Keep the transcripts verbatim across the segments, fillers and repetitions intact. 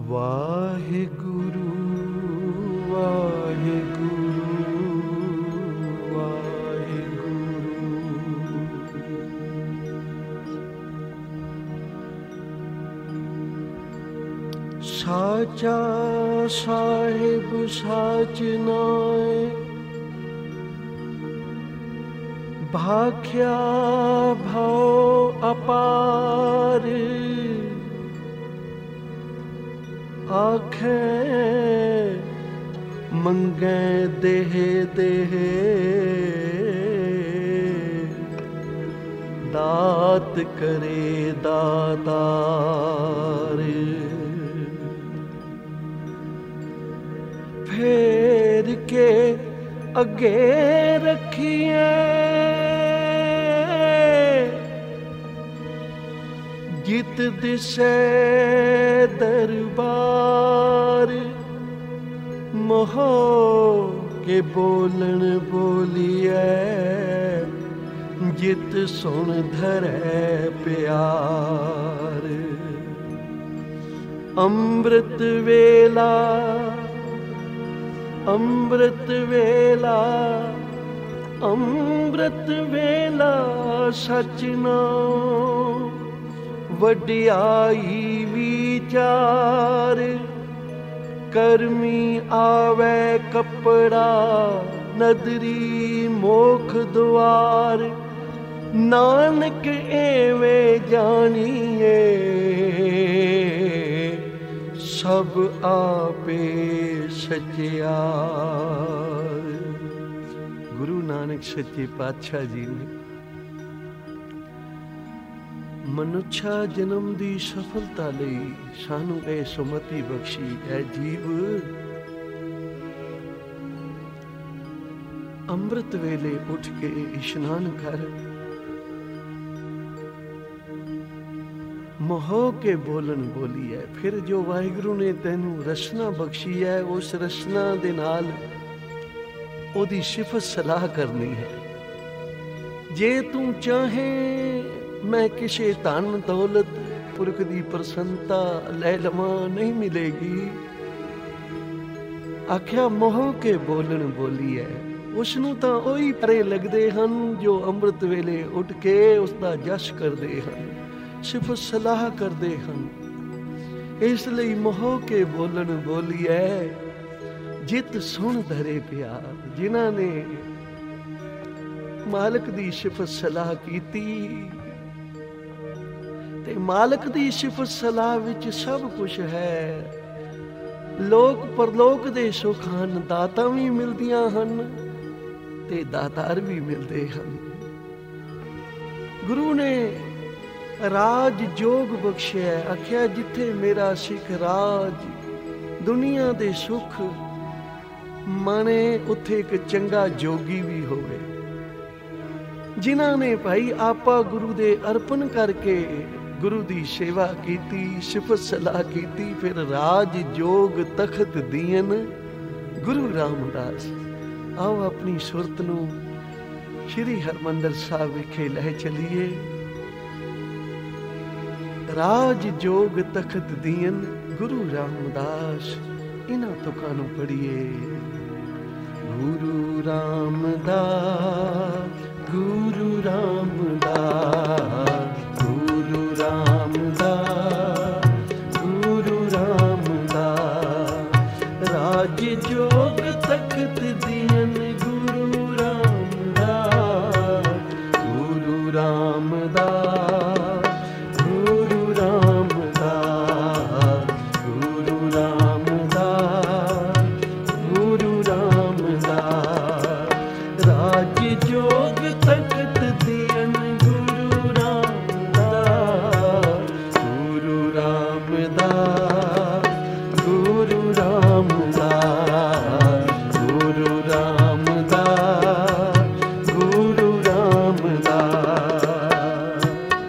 ਵਾਹਿਗੁਰੂ ਵਾਹਿਗੁਰੂ ਵਾਹਿਗੁਰੂ। ਸਾਚਾ ਸਾਹਿਬ ਸਾਚ ਨਾਏ, ਭਾਖਿਆ ਭਉ ਅਪਾਰ। ਆਖੇ ਮੰਗੈ ਦੇਹ ਦੇਹ, ਦਾਤ ਕਰੇ ਦਾਤਾਰ। ਫੇਰ ਕੇ ਅੱਗੇ ਰੱਖੀਏ, ਜਿਤ ਦਿਸੈ ਦਰਬਾਰ। ਮੋਹ ਕੇ ਬੋਲਣ ਬੋਲੀਐ, ਜਿਤ ਸੁਣ ਧਰੈ ਪਿਆਰ। ਅੰਮ੍ਰਿਤ ਵੇਲਾ ਅੰਮ੍ਰਿਤ ਵੇਲਾ ਅੰਮ੍ਰਿਤ ਵੇਲਾ ਸਚ ਨਾਉ। ਵਡਿਆਈ ਵਿਚਾਰ, ਕਰਮੀ ਆਵੈ ਕੱਪੜਾ, ਨਦਰੀ ਮੋਖ ਦੁਆਰ। ਨਾਨਕ ਐਵੇਂ ਜਾਣੀਏ, ਸਭ ਆਪੇ ਸਚਿਆਰ। ਗੁਰੂ ਨਾਨਕ ਸੱਚੇ ਪਾਤਸ਼ਾਹ ਜੀ ਨੇ ਮਨੁੱਖਾ ਜਨਮ ਦੀ ਸਫਲਤਾ ਲਈ ਸਾਨੂੰ ਇਹ ਸੁਮਤੀ ਬਖਸ਼ੀ ਹੈ। ਜੀਵ ਅੰਮ੍ਰਿਤ ਵੇਲੇ ਉੱਠ ਕੇ ਇਸ਼ਨਾਨ ਕਰ, ਮੋਹ ਕੇ ਬੋਲਣ ਬੋਲੀ ਹੈ। ਫਿਰ ਜੋ ਵਾਹਿਗੁਰੂ ਨੇ ਤੈਨੂੰ ਰਸਨਾ ਬਖਸ਼ੀ ਹੈ, ਉਸ ਰਸਨਾ ਦੇ ਨਾਲ ਉਹਦੀ ਸਿਫਤ ਸਲਾਹ ਕਰਨੀ ਹੈ। ਜੇ ਤੂੰ ਚਾਹੇ ਮੈਂ ਕਿਸੇ ਧਨ ਦੌਲਤ ਪੁਰਖ ਦੀ ਪ੍ਰਸੰਨਤਾ ਲੈ ਲਵਾਂ, ਨਹੀਂ ਮਿਲੇਗੀ। ਆਖਿਆ ਮੋਹ ਕੇ ਬੋਲਣ ਬੋਲੀ ਹੈ। ਉਸ ਨੂੰ ਤਾਂ ਉਹੀ ਪਰੇ ਲੱਗਦੇ ਹਨ ਜੋ ਅੰਮ੍ਰਿਤ ਵੇਲੇ ਉੱਠ ਕੇ ਉਸ ਦਾ ਜਸ਼ ਕਰਦੇ ਹਨ, ਸਿਫਤ ਸਲਾਹ ਕਰਦੇ ਹਨ। ਇਸ ਲਈ ਮੋਹ ਕੇ ਬੋਲਣ ਬੋਲੀ ਹੈ, ਜਿਤ ਸੁਣ ਧਰੇ ਪਿਆਰ। ਜਿਨ੍ਹਾਂ ਨੇ ਮਾਲਕ ਦੀ ਸਿਫਤ ਸਲਾਹ ਕੀਤੀ, ਤੇ ਮਾਲਕ ਦੀ ਸਿਫਤ ਸਲਾਹ ਵਿੱਚ ਸਭ ਕੁਝ ਹੈ। ਲੋਕ ਪਰਲੋਕ ਦੇ ਸੁੱਖ ਹਨ, ਦਾਤਾਂ ਵੀ ਮਿਲਦੀਆਂ ਹਨ ਤੇ ਦਾਤਾਰ ਵੀ ਮਿਲਦੇ ਹਨ। ਗੁਰੂ ਨੇ ਰਾਜ ਜੋਗ ਬਖਸ਼ਿਆ। ਆਖਿਆ ਜਿੱਥੇ ਮੇਰਾ ਸਿੱਖ ਰਾਜ ਦੁਨੀਆ ਦੇ ਸੁੱਖ ਮਾਣੇ, ਉੱਥੇ ਇੱਕ ਚੰਗਾ ਜੋਗੀ ਵੀ ਹੋਵੇ। ਜਿਨ੍ਹਾਂ ਨੇ ਭਾਈ ਆਪਾ ਗੁਰੂ ਦੇ ਅਰਪਣ ਕਰਕੇ ਗੁਰੂ ਦੀ ਸੇਵਾ ਕੀਤੀ, ਸਿਫਤ ਸਲਾਹ ਕੀਤੀ, ਫਿਰ ਰਾਜ ਜੋਗ ਤਖਤ ਦੀਨ ਗੁਰੂ ਰਾਮਦਾਸ। ਆਓ ਆਪਣੀ ਸੁਰਤ ਨੂੰ ਸ਼੍ਰੀ ਹਰਿਮੰਦਰ ਸਾਹਿਬ ਵਿਖੇ ਲੈ ਚਲੀਏ। ਰਾਜ ਜੋਗ ਤਖਤ ਦੀਨ ਗੁਰੂ ਰਾਮਦਾਸ, ਇਹਨਾਂ ਤੁਕਾਂ ਨੂੰ ਪੜ੍ਹੀਏ। ਗੁਰੂ ਰਾਮਦਾਸ ਗੁਰੂ ਰਾਮਦਾਸ ਗੁਰੂ ਰਾਮਦਾਸ ਗੁਰੂ ਰਾਮਦਾਸ। ਰਾਜ ਜੋਗ ਤਖਤ ਦੀਨ ਗੁਰੂ ਰਾਮਦਾਸ ਗੁਰੂ ਰਾਮਦਾਸ ਗੁਰੂ ਰਾਮਦਾਸ ਗੁਰੂ ਰਾਮਦਾਸ ਗੁਰੂ ਰਾਮਦਾਸ। ਰਾਜ ਜੋਗ ਤਖਤ ਦੀਨ ਗੁਰੂ ਰਾਮਦਾਸ ਗੁਰੂ ਰਾਮਦਾਸ ਗੁਰੂ ਰਾਮਦਾਸ ਗੁਰੂ ਰਾਮਦਾਸ ਗੁਰੂ ਰਾਮਦਾਸ।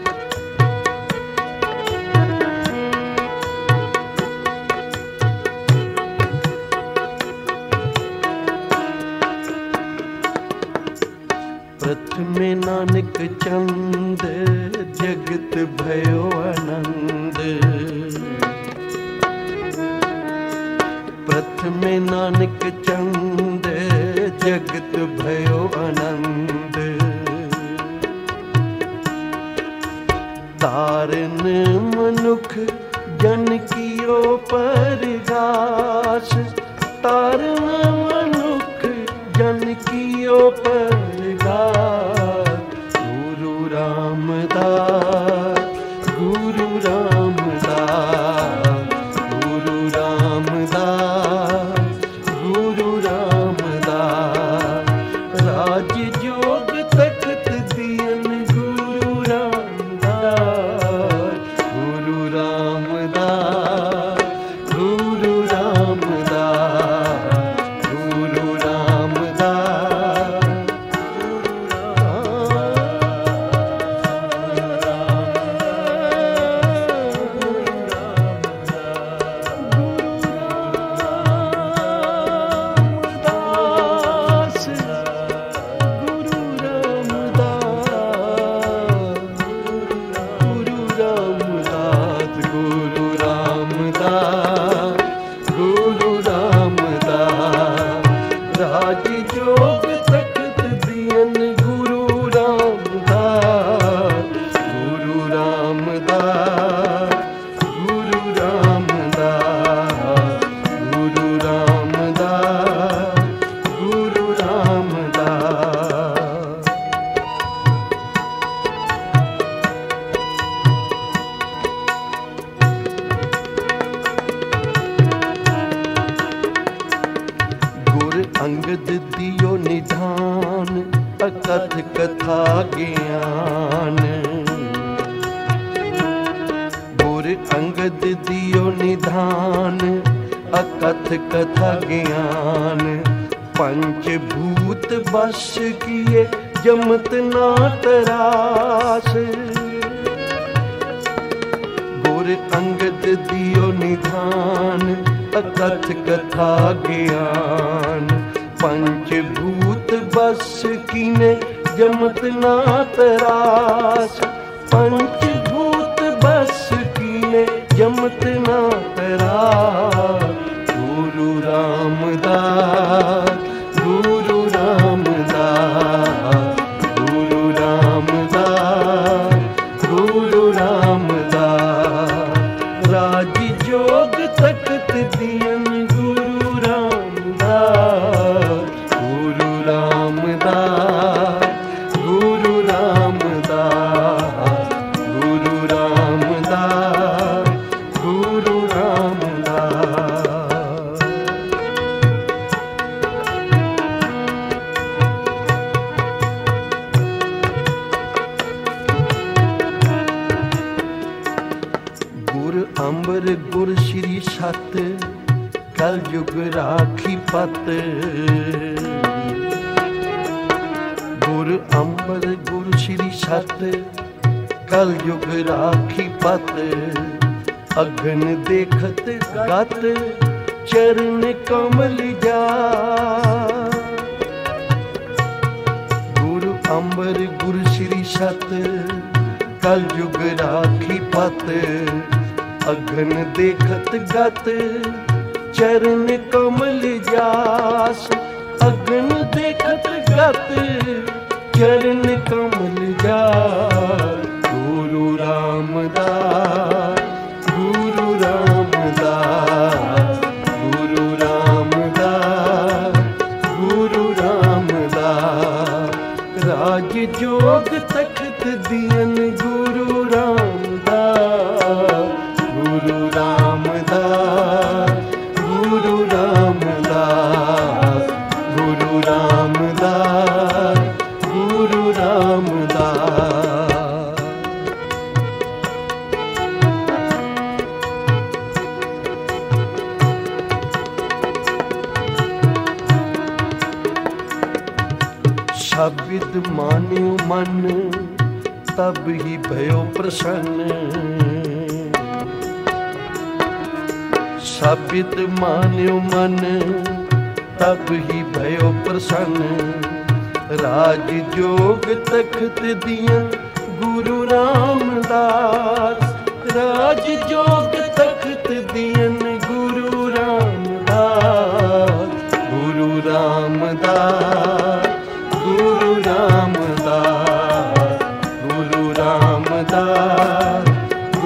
प्रथमे नानक चंद जगत भयो आनंद। तारन मनुख जन कियो परगास, तारन मनुख जन कियो परगास। गुरु रामदास, गुरु रामदास, गुरु रामदास, गुरु रामदास। राज जोग तख्त दियन गुरु रामदास, गुरु रामदास, गुरु रामदास, गुरु रामदास, अंगद दियो निधान अकथ कथा ज्ञान। गुर अंगद दियो निधान अकथ कथा ज्ञान। पंचभूत बस किए जमत ना तरास। गुर अंगद दियो निधान अकथ कथा ज्ञान। पंचभूत बस कीने जमत ना तरास। पंचभूत बस कीने जमत ना तरास। गुरु रामदास, गुरु रामदास, गुरु रामदास, गुरु रामदास। राज जोग तख्त दियन गुरु रामदास, गुरु रामदास, गुरु रामदास, गुरु रामदास, गुरु रामदास। गुर अंबर गुर श्री सत कल युग राखी पत। गुर अंबर गुर श्री सत कल युग राखी पत। अगन देखत गत चरण कमल जा। गुरु अंबर गुर श्री सत कल युग राखी पत। अगन देखत गत चरण कमल जास। अगन देखत गत चरण कमल जास। गुरु रामदास, गुरु रामदास, गुरु रामदास, गुरु रामदास। राज जोग तख्त दियन गुरु रामदास, गुरु रामदास, गुरु रामदास, गुरु रामदास, गुरु रामदास। शब्द मान्यो मन तब ही भयो प्रसन्न। शब्द मान्यो मन तब ही भयो प्रसन्न। राज जोग तख्त दिया गुरु रामदास। राज जोग तख्त दियन गुरु रामदास। गुरु रामदास, गुरु रामदास, गुरु रामदास,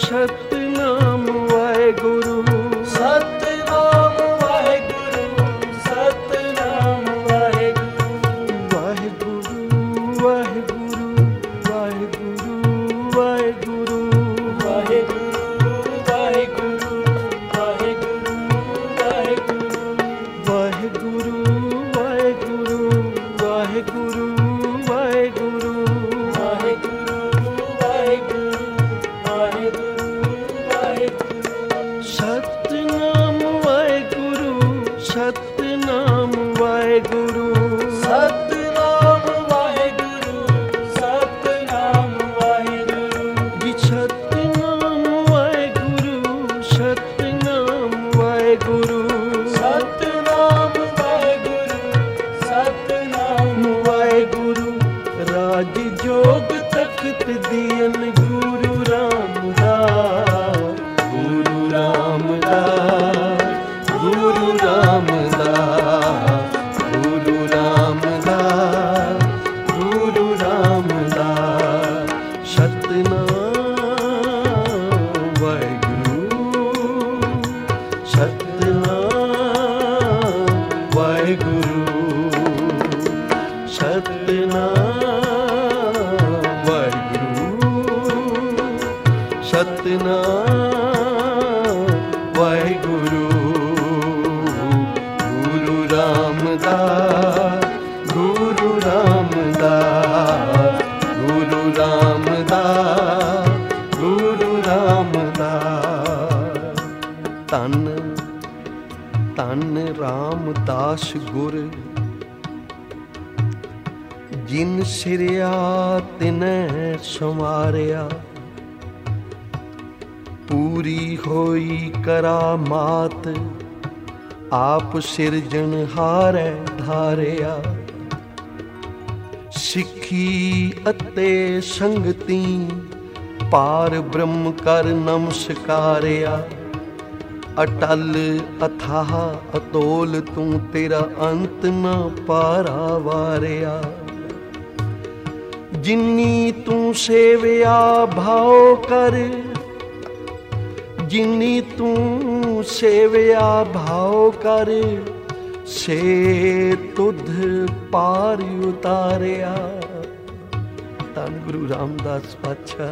ਸਤਨਾਮ ਵਾਹਿਗੁਰੂ ਸਤਨਾਮ ਵਾਹਿਗੁਰੂ ਸਤਨਾਮ ਵਾਹਿਗੁਰੂ ਵਾਹਿਗੁਰੂ ਵਾਹਿਗੁਰੂ ਵਾਹਿਗੁਰੂ ਵਾਹਿਗੁਰੂ ਵਾਹਿਗੁਰੂ ਵਾਹਿਗੁਰੂ ਵਾਹਿਗੁਰੂ ਵਾਹਿਗੁਰੂ ਵਾਹਿਗੁਰੂ ਵਾਹਿਗੁਰੂ ਵਾਹਿਗੁਰੂ ਸਤਨਾਮ ਵਾਹਿਗੁਰੂ ਸਤਨਾਮ ਵਾਹਿਗੁਰੂ ਸਤਨਾਮ ਵਾਹਿਗੁਰੂ ਸਤਨਾਮ ਵਾਹਿਗੁਰੂ ਜੀ ਸਤਨਾਮ ਵਾਹਿਗੁਰੂ ਸਤਨਾਮ ਵਾਹਿਗੁਰੂ ਸਤਨਾਮ ਵਾਹਿਗੁਰੂ ਸਤਨਾਮ ਵਾਹਿਗੁਰੂ ਰਾਜ ਜੋਗ ਤਖਤ ਦੀਨ ਗੁਰੂ ਰਾਮਦਾਸ ਗੁਰੂ ਰਾਮਦਾਸ ਗੁਰੂ ਰਾਮਦਾਸ ਗੁਰੂ ਰਾਮਦਾਸ ਗੁਰੂ ਰਾਮਦਾਸ ਸਤਨਾਮ ਵਾਹਿਗੁਰੂ ਸਤਨਾਮ ਵਾਹਿਗੁਰੂ ਸਤਨਾਮ ਵਾਹਿਗੁਰੂ ਸਤਨਾਮ ਵਾਹਿਗੁਰੂ ਗੁਰੂ ਰਾਮਦਾਸ ਗੁਰੂ ਰਾਮਦਾਸ ਗੁਰੂ ਰਾਮਦਾਸ ਗੁਰੂ ਰਾਮਦਾਸ ਧੰਨ ਧੰਨ ਰਾਮਦਾਸ ਗੁਰ ਜਿਨ ਸਿਰਿਆ ਤਿਨੈ ਸੰਵਾਰਿਆ ਪੂਰੀ ਹੋਈ ਕਰਾਮਾਤ ਆਪ ਸਿਰਜਣਹਾਰੈ ਧਾਰਿਆ ਸਿੱਖੀ ਅਤੇ ਸੰਗਤੀ ਪਾਰ ਬ੍ਰਹਮ ਕਰ ਨਮਸਕਾਰਿਆ ਅਟਲ ਅਥਾਹ ਅਤੋਲ ਤੂੰ ਤੇਰਾ ਅੰਤ ਨਾ ਪਾਰਾ ਵਾਰਿਆ ਜਿਨੀ ਤੂੰ ਸੇਵਿਆ ਭਾਉ ਕਰ ਜਿਨੀ ਤੂੰ ਸੇਵਿਆ ਭਾਉ ਕਰ ਸੇ ਤੁਧ ਪਾਰ ਉਤਾਰਿਆ ਧੰਨ ਗੁਰੂ ਰਾਮਦਾਸ ਪਾਤਸ਼ਾਹ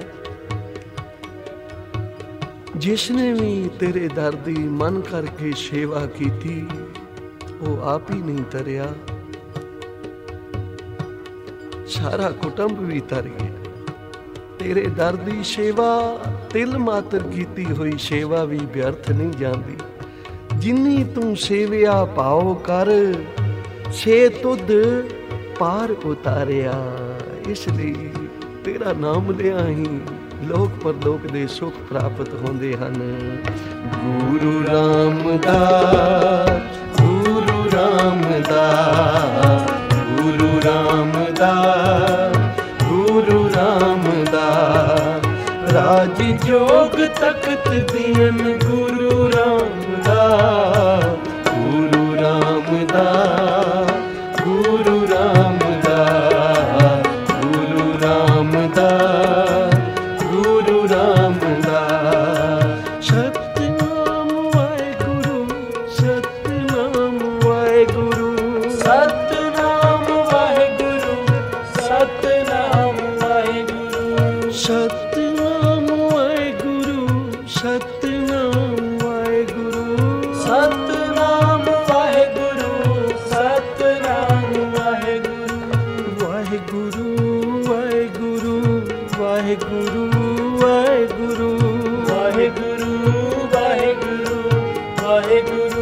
ਜਿਸਨੇ ਵੀ ਤੇਰੇ ਦਰ ਦੀ ਮਨ ਕਰਕੇ ਸੇਵਾ ਕੀਤੀ ਉਹ ਆਪ ਹੀ ਨਹੀਂ ਤਰਿਆ ਸਾਰਾ ਕੁਟੁੰਬ ਵੀ ਤਰ ਗਿਆ ਤੇਰੇ ਦਰ ਦੀ ਸੇਵਾ ਤਿਲ ਮਾਤਰ ਕੀਤੀ ਹੋਈ ਸੇਵਾ ਵੀ ਵਿਅਰਥ ਨਹੀਂ ਜਾਂਦੀ ਜਿੰਨੀ ਤੂੰ ਸੇਵਿਆ ਭਾਉ ਕਰ ਸੇ ਤੁਧ ਪਾਰ ਉਤਾਰਿਆ ਇਸ ਲਈ ਤੇਰਾ ਨਾਮ ਲਿਆ ਹੀ ਲੋਕ ਪਰਲੋਕ ਦੇ ਸੁਖ ਪ੍ਰਾਪਤ ਹੁੰਦੇ ਹਨ ਗੁਰੂ ਰਾਮਦਾਸ ਗੁਰੂ ਰਾਮਦਾਸ ਗੁਰੂ ਰਾਮਦਾਸ ਗੁਰੂ ਰਾਮਦਾਸ ਰਾਜ ਜੋਗ ਤਖਤ ਦੀਨ ਗੁਰੂ ਰਾਮਦਾਸ ਗੁਰੂ ਰਾਮਦਾਸ ਗੁਰੂ ਰਾਮਦਾਸ ਗੁਰੂ ਰਾਮਦਾਸ ਗੁਰੂ ਰਾਮਦਾਸ ਸਤਨਾਮ ਵਾਹਿਗੁਰੂ ਸਤਨਾਮ ਵਾਹਿਗੁਰੂ ਸਤਨਾਮ ਵਾਹਿਗੁਰੂ ਸਤਨਾਮ ਵਾਹਿਗੁਰੂ ਸਤਨਾਮ ਵਾਹਿਗੁਰੂ ਸਤਨਾਮ ਵਾਹਿਗੁਰੂ ਸਤਨਾਮ ਵਾਹਿਗੁਰੂ ਸਤਨਾਮ ਵਾਹਿਗੁਰੂ ਵਾਹਿਗੁਰੂ ਵਾਹਿਗੁਰੂ ਵਾਹਿਗੁਰੂ ਵਾਹਿਗੁਰੂ ਵਾਹਿਗੁਰੂ ਵਾਹਿਗੁਰੂ ਵਾਹਿਗੁਰੂ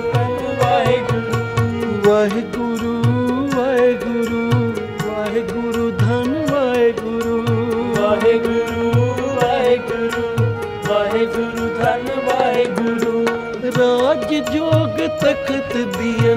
ਵਾਹਿਗੁਰੂ ਵਾਹਿਗੁਰੂ ਵਾਹਿਗੁਰੂ ਵਾਹਿਗੁਰੂ ਧੰਨ ਵਾਹਿਗੁਰੂ ਵਾਹਿਗੁਰੂ ਵਾਹਿਗੁਰੂ ਵਾਹਿਗੁਰੂ ਧੰਨ ਵਾਹਿਗੁਰੂ ਰਾਜ ਜੋਗ ਤਖਤ ਦੀਨ